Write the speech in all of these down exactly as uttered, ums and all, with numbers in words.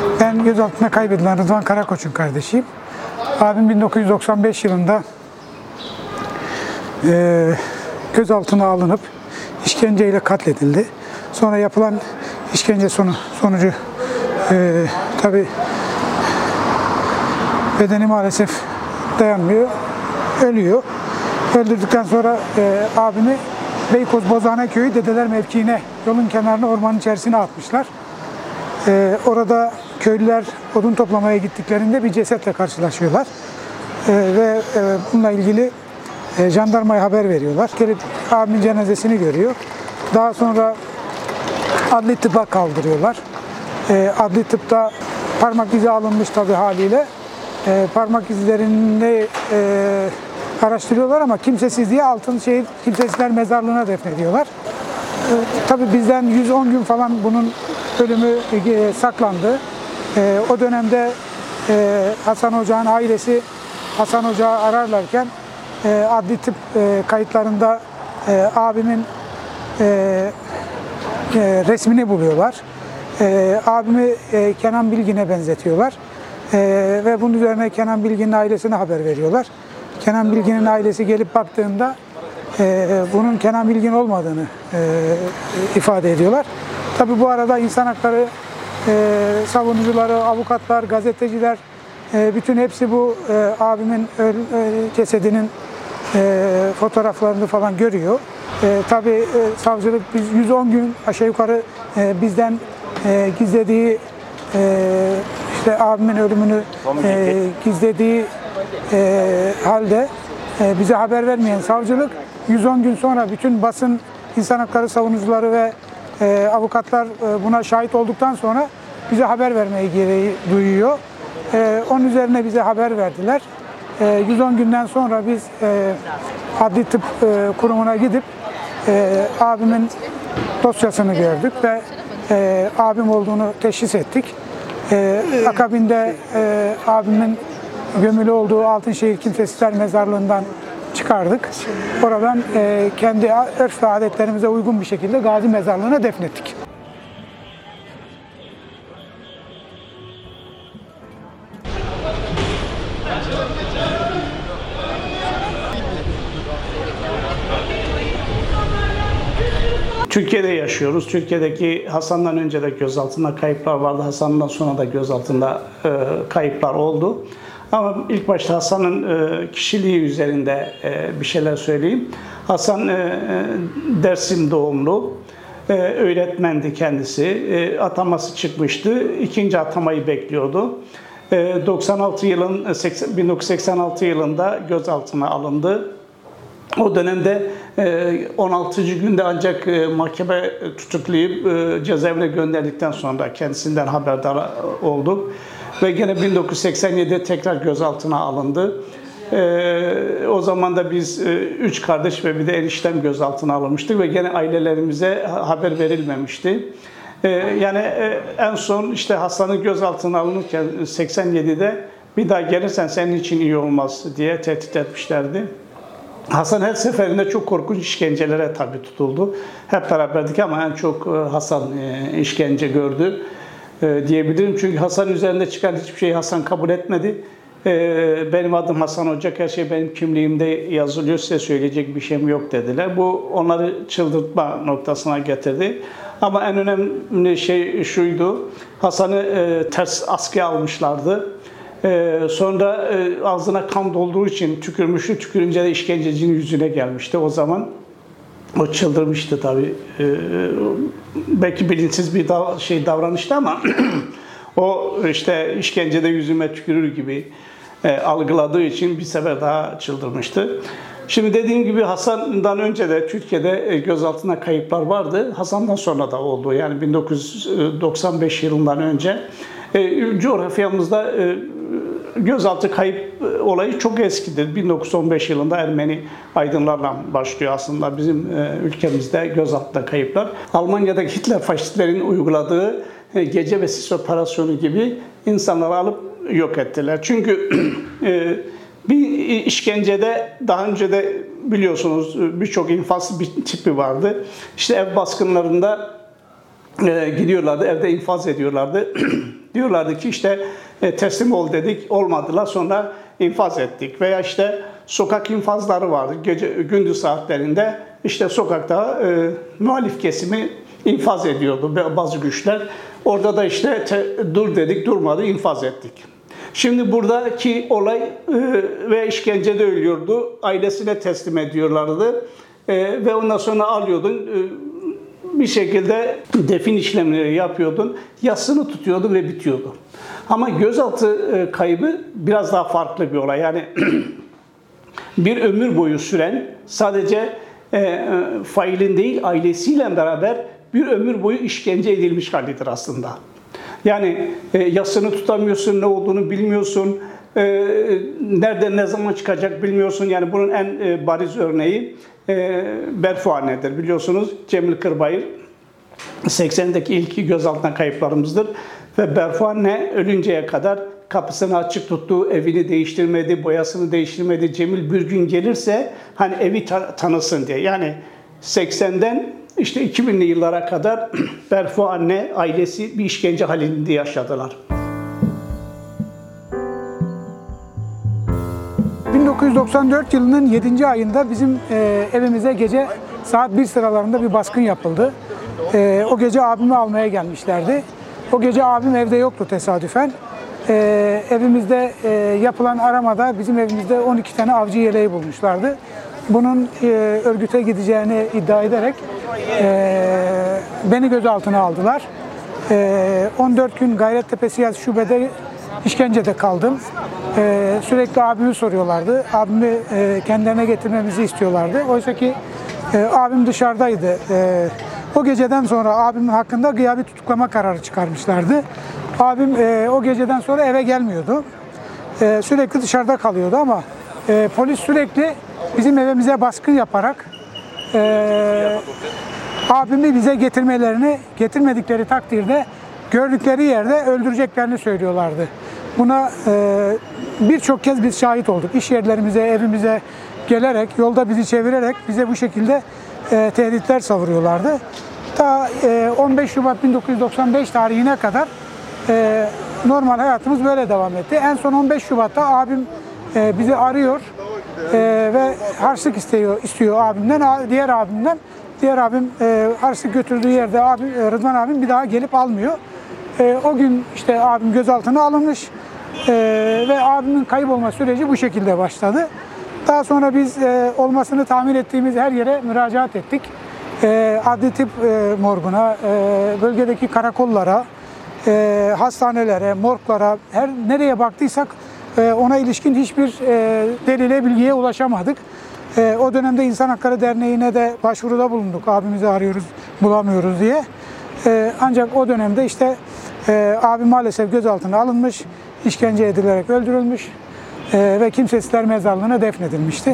Ben gözaltına kaybedilen Rıdvan Karakoç'un kardeşiyim. Abim bin dokuz yüz doksan beş yılında e, gözaltına alınıp işkenceyle katledildi. Sonra yapılan işkence sonu, sonucu e, tabii bedeni maalesef dayanmıyor, ölüyor. Öldürdükten sonra e, abimi Beykoz Bozhane Köyü Dedeler mevkiine, yolun kenarına, ormanın içerisine atmışlar. E, orada köylüler odun toplamaya gittiklerinde bir cesetle karşılaşıyorlar. E, ve e, bununla ilgili e, jandarmaya haber veriyorlar. Gelip abimin cenazesini görüyor. Daha sonra adli tıbba kaldırıyorlar. E, adli tıpta parmak izi alınmış tabii haliyle. E, parmak izlerini e, araştırıyorlar ama kimsesizliğe Altınşehir Kimsesizler Mezarlığı'na defnediyorlar. E, tabii bizden yüz on gün falan bunun ölümü e, saklandı. E, o dönemde e, Hasan Hoca'nın ailesi Hasan Hoca'yı ararlarken e, adli tıp e, kayıtlarında e, abimin e, e, resmini buluyorlar. E, abimi e, Kenan Bilgin'e benzetiyorlar. E, ve bunun üzerine Kenan Bilgin'in ailesine haber veriyorlar. Kenan Bilgin'in ailesi gelip baktığında e, bunun Kenan Bilgin olmadığını e, ifade ediyorlar. Tabii bu arada insan hakları e, savunucuları, avukatlar, gazeteciler, e, bütün hepsi bu e, abimin öl, e, cesedinin e, fotoğraflarını falan görüyor. E, tabii e, savcılık biz yüz on gün aşağı yukarı e, bizden e, gizlediği e, işte abimin ölümünü e, gizlediği e, halde e, bize haber vermeyen savcılık yüz on gün sonra bütün basın, insan hakları savunucuları ve e, avukatlar e, buna şahit olduktan sonra bize haber vermeye gereği duyuyor. E, onun üzerine bize haber verdiler. E, yüz on günden sonra biz e, adli tıp e, kurumuna gidip e, abimin dosyasını gördük ve e, abim olduğunu teşhis ettik. E, akabinde e, abimin gömülü olduğu Altınşehir Kimsesizler Mezarlığı'ndan çıkardık. Oradan e, kendi örf ve adetlerimize uygun bir şekilde Gazi Mezarlığı'na defnettik. Türkiye'de yaşıyoruz. Türkiye'deki Hasan'dan önce de gözaltında kayıplar vardı. Hasan'dan sonra da gözaltında e, kayıplar oldu. Ama ilk başta Hasan'ın e, kişiliği üzerinde e, bir şeyler söyleyeyim. Hasan e, Dersim doğumlu, e, öğretmendi kendisi. E, ataması çıkmıştı. İkinci atamayı bekliyordu. E, doksan altı yılın bin dokuz yüz seksen altı yılında gözaltına alındı. O dönemde on altıncı günde ancak mahkeme tutuklayıp cezaevine gönderdikten sonra kendisinden haberdar olduk. Ve gene bin dokuz yüz seksen yedide tekrar gözaltına alındı. O zaman da biz üç kardeş ve bir de eniştem gözaltına alınmıştık ve gene ailelerimize haber verilmemişti. Yani en son işte Hasan'ın gözaltına alınırken seksen yedide bir daha gelirsen senin için iyi olmaz diye tehdit etmişlerdi. Hasan her seferinde çok korkunç işkencelere tabi tutuldu. Hep beraberdik ama en çok Hasan işkence gördü diyebilirim. Çünkü Hasan üzerinde çıkan hiçbir şeyi Hasan kabul etmedi. Benim adım Hasan Ocak, her şey benim kimliğimde yazılıyor, size söyleyecek bir şeyim yok dediler. Bu onları çıldırtma noktasına getirdi. Ama en önemli şey şuydu, Hasan'ı ters askıya almışlardı. Ee, sonra e, ağzına kan dolduğu için tükürmüştü. Tükürünce de işkencecinin yüzüne gelmişti. O zaman o çıldırmıştı tabii. Ee, belki bilinçsiz bir dav şey davranıştı ama o işte işkencede yüzüme tükürür gibi e, algıladığı için bir sefer daha çıldırmıştı. Şimdi dediğim gibi Hasan'dan önce de Türkiye'de gözaltına kayıplar vardı. Hasan'dan sonra da oldu. Yani bin dokuz yüz doksan beş yılından önce. E, coğrafyamızda e, gözaltı kayıp olayı çok eskidir. bin dokuz yüz on beş yılında Ermeni aydınlarla başlıyor aslında bizim e, ülkemizde gözaltı kayıplar. Almanya'daki Hitler faşistlerin uyguladığı e, gece ve sis operasyonu gibi insanları alıp yok ettiler. Çünkü e, bir işkencede daha önce de biliyorsunuz birçok infaz bir tipi vardı. İşte ev baskınlarında e, gidiyorlardı, evde infaz ediyorlardı. Diyorlardı ki işte e, teslim ol dedik, olmadılar, sonra infaz ettik. Veya işte sokak infazları vardı, gece gündüz saatlerinde işte sokakta e, muhalif kesimi infaz ediyordu bazı güçler. Orada da işte te, dur dedik, durmadı, infaz ettik. Şimdi buradaki olay e, ve işkencede ölüyordu, ailesine teslim ediyorlardı e, ve ondan sonra alıyordun, e, bir şekilde defin işlemleri yapıyordun, yasını tutuyordun ve bitiyordu. Ama gözaltı e, kaybı biraz daha farklı bir olay. Yani bir ömür boyu süren, sadece e, failin değil ailesiyle beraber bir ömür boyu işkence edilmiş halidir aslında. Yani e, yasını tutamıyorsun, ne olduğunu bilmiyorsun, e, nerede ne zaman çıkacak bilmiyorsun. Yani bunun en e, bariz örneği e, Berfuhane'dir. Biliyorsunuz Cemil Kırbayır seksendeki ilk gözaltına kayıplarımızdır. Ve Berfuhane ölünceye kadar kapısını açık tuttu, evini değiştirmedi, boyasını değiştirmedi. Cemil bir gün gelirse hani evi ta- tanısın diye. Yani seksenden işte iki binli yıllara kadar Berfuhane ailesi bir işkence halinde yaşadılar. bin dokuz yüz doksan dört yılının yedinci ayında bizim e, evimize gece saat bir sıralarında bir baskın yapıldı. E, o gece abimi almaya gelmişlerdi. O gece abim evde yoktu tesadüfen. E, evimizde e, yapılan aramada bizim evimizde on iki tane avcı yeleği bulmuşlardı. Bunun e, örgüte gideceğini iddia ederek e, beni gözaltına aldılar. E, on dört gün Gayrettepe Siyasi Şube'de işkencede kaldım. E, sürekli abimi soruyorlardı. Abimi e, kendilerine getirmemizi istiyorlardı. Oysa ki e, abim dışarıdaydı. E, o geceden sonra abimin hakkında gıyabi tutuklama kararı çıkarmışlardı. Abim e, o geceden sonra eve gelmiyordu. E, sürekli dışarıda kalıyordu ama e, polis sürekli bizim evimize baskın yaparak e, abimi bize getirmelerini, getirmedikleri takdirde gördükleri yerde öldüreceklerini söylüyorlardı. Buna e, birçok kez biz şahit olduk. İş yerlerimize, evimize gelerek, yolda bizi çevirerek bize bu şekilde e, tehditler savuruyorlardı. Ta e, on beş Şubat bin dokuz yüz doksan beş tarihine kadar e, normal hayatımız böyle devam etti. En son on beş Şubat'ta abim e, bizi arıyor e, ve harçlık istiyor, istiyor abimden, diğer abimden. Diğer abim e, harçlık götürdüğü yerde abim, e, Rıdvan abim bir daha gelip almıyor. E, o gün işte abim gözaltına alınmış e, ve abimin kaybolma süreci bu şekilde başladı. Daha sonra biz e, olmasını tahmin ettiğimiz her yere müracaat ettik. E, adli tıp e, morguna, e, bölgedeki karakollara, e, hastanelere, morglara, her nereye baktıysak e, ona ilişkin hiçbir e, delile, bilgiye ulaşamadık. E, o dönemde İnsan Hakları Derneği'ne de başvuruda bulunduk. Abimizi arıyoruz, bulamıyoruz diye. E, ancak o dönemde işte e, abim maalesef gözaltına alınmış, işkence edilerek öldürülmüş e, ve kimsesizler mezarlığına defnedilmişti.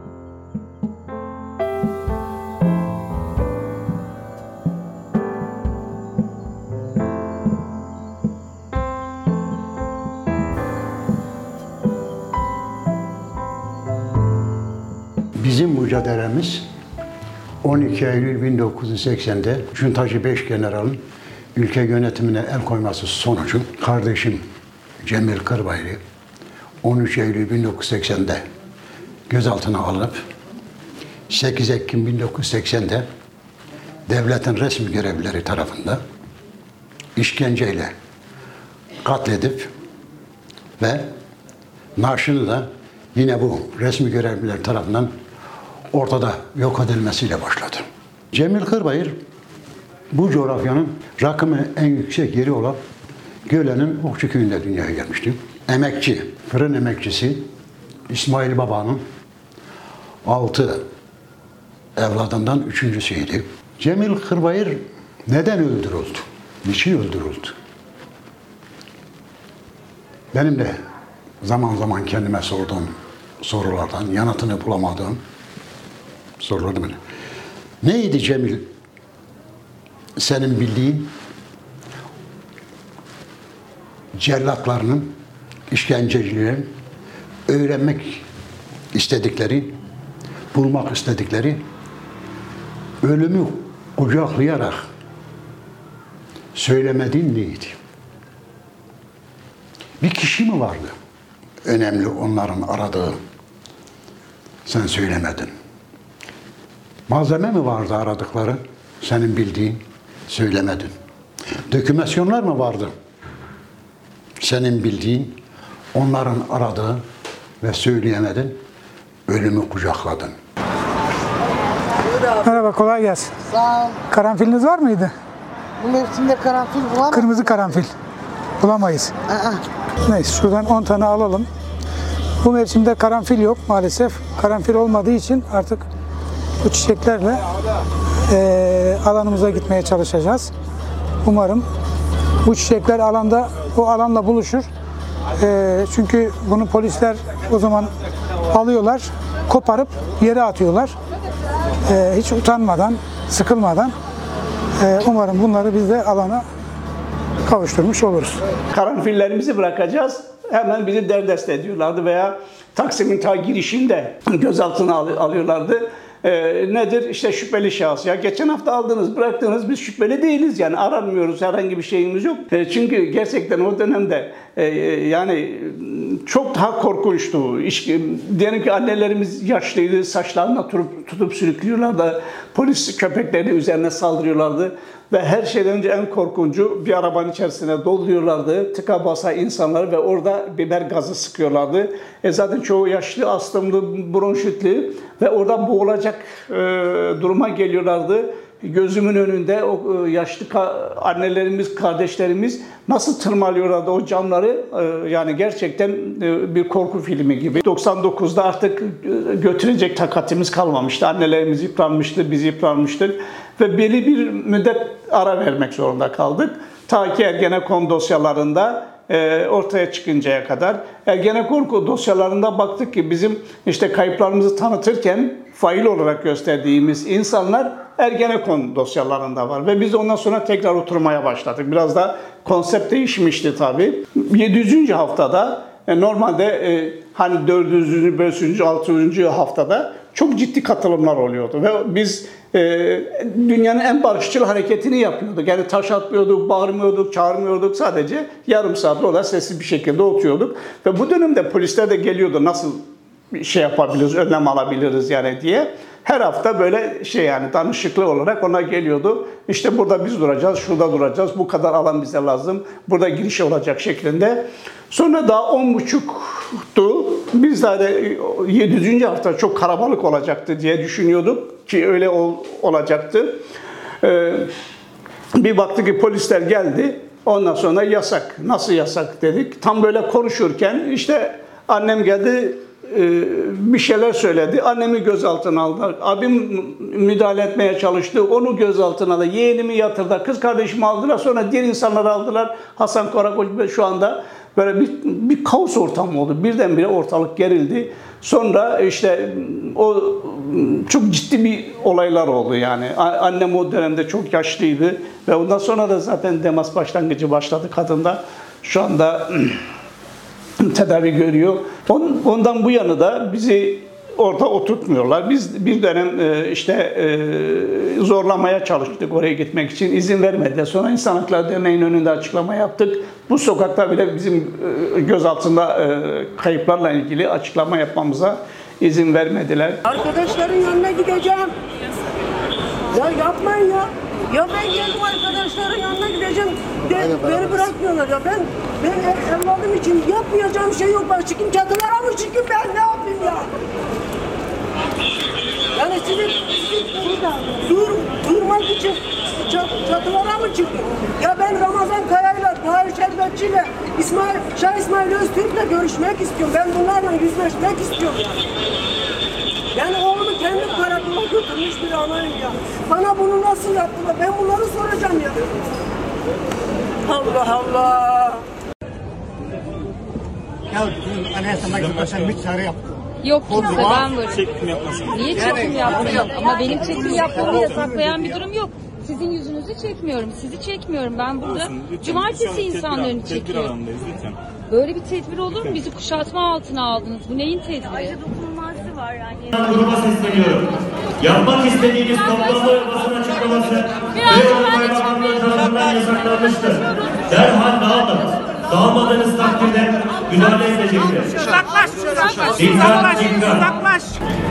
Bizim mücadelemiz on iki Eylül bin dokuz yüz seksen'de Cuntacı beş General'ın ülke yönetimine el koyması sonucu kardeşim Cemil Kırbayır'ı on üç Eylül bin dokuz yüz seksen'de gözaltına alınıp sekiz Ekim bin dokuz yüz seksen'de devletin resmi görevlileri tarafından işkenceyle katledip ve naaşını da yine bu resmi görevliler tarafından ortada yok edilmesiyle başladı. Cemil Kırbayır bu coğrafyanın rakımı en yüksek yeri olan Göle'nin Okçu Köyü'nde dünyaya gelmişti. Emekçi, fırın emekçisi İsmail Baba'nın altı evladından üçüncüsüydü. Cemil Kırbayır neden öldürüldü? Niçin öldürüldü? Benim de zaman zaman kendime sorduğum sorulardan yanıtını bulamadığım sorulardı beni. Neydi Cemil senin bildiğin cellatlarının, işkencecilerin öğrenmek istedikleri, bulmak istedikleri, ölümü kucaklayarak söylemediğin neydi? Bir kişi mi vardı? Önemli onların aradığı. Sen söylemedin. Malzeme mi vardı aradıkları? Senin bildiğin, söylemedin. Dokümasyonlar mı vardı? Senin bildiğin, onların aradığı ve söyleyemedin, ölümü kucakladın. Merhaba, kolay gelsin. Sağ ol. Karanfiliniz var mıydı? Bu mevsimde karanfil var mı? Kırmızı karanfil. Bulamayız. Aa, Neyse, şuradan on tane alalım. Bu mevsimde karanfil yok maalesef. Karanfil olmadığı için artık bu çiçeklerle eee, alanımıza gitmeye çalışacağız. Umarım bu çiçekler alanda, o alanla buluşur. Eee, çünkü bunu polisler o zaman alıyorlar, koparıp yere atıyorlar. Eee, hiç utanmadan, sıkılmadan. Eee, umarım bunları biz de alana kavuşturmuş oluruz. Karanfillerimizi bırakacağız. Hemen bizi derdest ediyorlardı veya Taksim'in ta girişinde gözaltına al- alıyorlardı. Ee, nedir? İşte şüpheli şahıs. Ya geçen hafta aldınız, bıraktınız. Biz şüpheli değiliz yani aranmıyoruz. Herhangi bir şeyimiz yok. E, çünkü gerçekten o dönemde e, yani çok daha korkunçtu. İş, diyelim ki annelerimiz yaşlıydı. Saçlarına tutup, tutup sürüklüyorlardı. Polis köpekleri üzerine saldırıyorlardı. Ve her şeyden önce en korkuncu bir arabanın içerisine dolduruyorlardı. Tıka basa insanları ve orada biber gazı sıkıyorlardı. E zaten çoğu yaşlı, astımlı, bronşitli ve orada boğulacak e, duruma geliyorlardı. Gözümün önünde o e, yaşlı ka- annelerimiz, kardeşlerimiz nasıl tırmalıyorlardı o camları. E, yani gerçekten e, bir korku filmi gibi. doksan dokuzda artık e, götürecek takatimiz kalmamıştı. Annelerimiz yıpranmıştı, biz yıpranmıştık. Ve belli bir müddet ara vermek zorunda kaldık. Ta ki Ergenekon dosyalarında e, ortaya çıkıncaya kadar. Ergenekon dosyalarında baktık ki bizim işte kayıplarımızı tanıtırken fail olarak gösterdiğimiz insanlar Ergenekon dosyalarında var. Ve biz ondan sonra tekrar oturmaya başladık. Biraz da konsept değişmişti tabii. yedi yüzüncü haftada e, normalde e, hani dördüncü, beşinci, altıncı haftada çok ciddi katılımlar oluyordu. Ve biz e, dünyanın en barışçıl hareketini yapıyorduk. Yani taş atmıyorduk, bağırmıyorduk, çağırmıyorduk. Sadece yarım saat orada sessiz bir şekilde oturuyorduk. Ve bu dönemde polisler de geliyordu. Nasıl bir şey yapabiliriz, önlem alabiliriz yani diye. Her hafta böyle şey yani danışıklı olarak ona geliyordu. İşte burada biz duracağız, şurada duracağız, bu kadar alan bize lazım, burada giriş olacak şeklinde. Sonra daha on buçuktu. Biz daha de yedi yüzüncü hafta çok kalabalık olacaktı diye düşünüyorduk ki öyle ol, olacaktı. Ee, bir baktık ki polisler geldi. Ondan sonra yasak. Nasıl yasak dedik. Tam böyle konuşurken işte annem geldi. Bir şeyler söyledi. Annemi gözaltına aldılar. Abim müdahale etmeye çalıştı. Onu gözaltına aldı. Yeğenimi yatırdılar. Kız kardeşimi aldılar. Sonra diğer insanları aldılar. Hasan Karakoç şu anda böyle bir, bir kaos ortamı oldu. Birdenbire ortalık gerildi. Sonra işte o çok ciddi bir olaylar oldu yani. Annem o dönemde çok yaşlıydı. Ve ondan sonra da zaten demans başlangıcı başladı kadında. Şu anda tedavi görüyor. Ondan bu yana da bizi orada oturtmuyorlar. Biz bir dönem işte zorlamaya çalıştık oraya gitmek için. İzin vermediler. Sonra İnsan Hakları Derneği'nin önünde açıklama yaptık. Bu sokakta bile bizim gözaltında kayıplarla ilgili açıklama yapmamıza izin vermediler. Arkadaşların yanına gideceğim. Ya yapmayın ya. Ya ben geldim arkadaşların yanına gideceğim. De, beni bırakmıyorlar ya. Ben ben ev, evladım için yapmayacağım şey yok. Ben çıkayım çatılara mı çıkayım ben ne yapayım ya? Yani sizi, sizi burada dur, durmak için çat, çatılara mı çıkayım? Ya ben Ramazan Kaya'yla, Tahir Şerbetçi'yle, İsmail, Şah İsmail Öztürk'le görüşmek istiyorum. Ben bunlarla yüzleşmek istiyorum yani. Yani oğlumu kendi karakola götürmüş bir anayım ya. Bana bunu nasıl yaptılar? Ben bunları soracağım ya. Allah Allah. Ya dün Anayasa Mahkemesi'ne bir çağrı yaptı. Yok kimse ben varım. Çekim yapmasın. Niye çekim yapmayayım? Ama benim çekim yapmamı yasaklayan bir durum yok. Sizin yüzünüzü çekmiyorum, sizi çekmiyorum. Ben burada cumartesi insanlarını çekiyorum. Böyle bir tedbir olur mu? Bizi kuşatma altına aldınız. Bu neyin tedbiri? Ayrıca dokunulması var yani. Gruba sesleniyorum. Yapmak istediğiniz toplama ve basın açıklaması Beyoğlu Kaymakamlığı tarafından yasaklanmıştır. Derhal dağılın. Dağılmadığınız takdirde müdahale edecektir. Uzaklaş, uzaklaş, Dikkat, uzaklaş, dikkat. uzaklaş.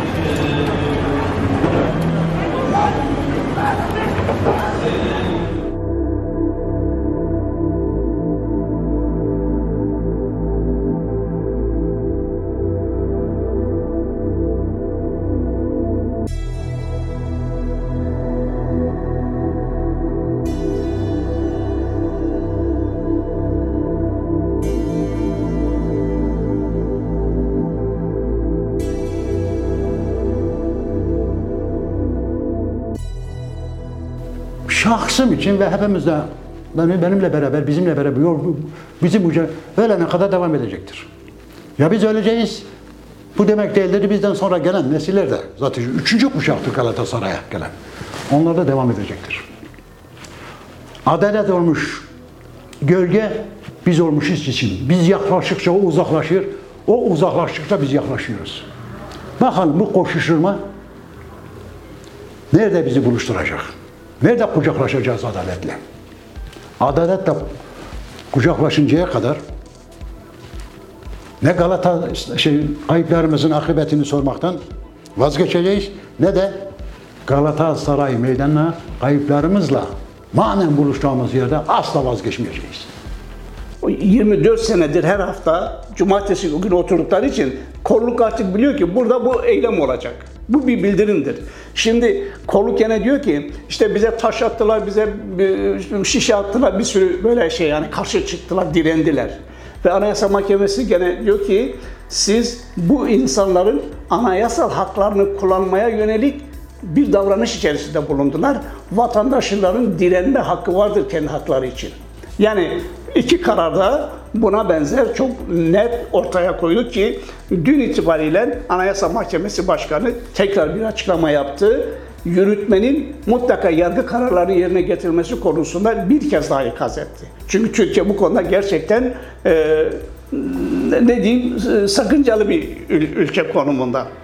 Şahsım için ve hepimiz de benim, benimle beraber, bizimle beraber yol, bizim uca ölene kadar devam edecektir. Ya biz öleceğiz, bu demek değildir bizden sonra gelen nesiller de zaten üçüncü kuşaktır Galatasaray'a gelen. Onlar da devam edecektir. Adalet olmuş gölge biz olmuşuz için. Biz yaklaştıkça o uzaklaşır, o uzaklaştıkça biz yaklaşıyoruz. Bakalım bu koşuşturma nerede bizi buluşturacak? Nerede kucaklaşacağız adaletle? Adaletle kucaklaşıncaya kadar ne Galata şey kayıplarımızın akıbetini sormaktan vazgeçeceğiz ne de Galatasaray meydanına kayıplarımızla manen buluştuğumuz yerde asla vazgeçmeyeceğiz. yirmi dört senedir her hafta cumartesi günü oturdukları için kolluk artık biliyor ki burada bu eylem olacak. Bu bir bildirimdir. Şimdi kolluk gene diyor ki işte bize taş attılar, bize şişe attılar, bir sürü böyle şey yani karşı çıktılar, direndiler. Ve Anayasa Mahkemesi gene diyor ki siz bu insanların anayasal haklarını kullanmaya yönelik bir davranış içerisinde bulundular. Vatandaşların direnme hakkı vardır kendi hakları için. Yani iki kararda buna benzer çok net ortaya koyduk ki dün itibariyle Anayasa Mahkemesi Başkanı tekrar bir açıklama yaptı. Yürütmenin mutlaka yargı kararları yerine getirilmesi konusunda bir kez daha ikaz etti. Çünkü Türkiye bu konuda gerçekten e, ne diyeyim sakıncalı bir ülke konumunda.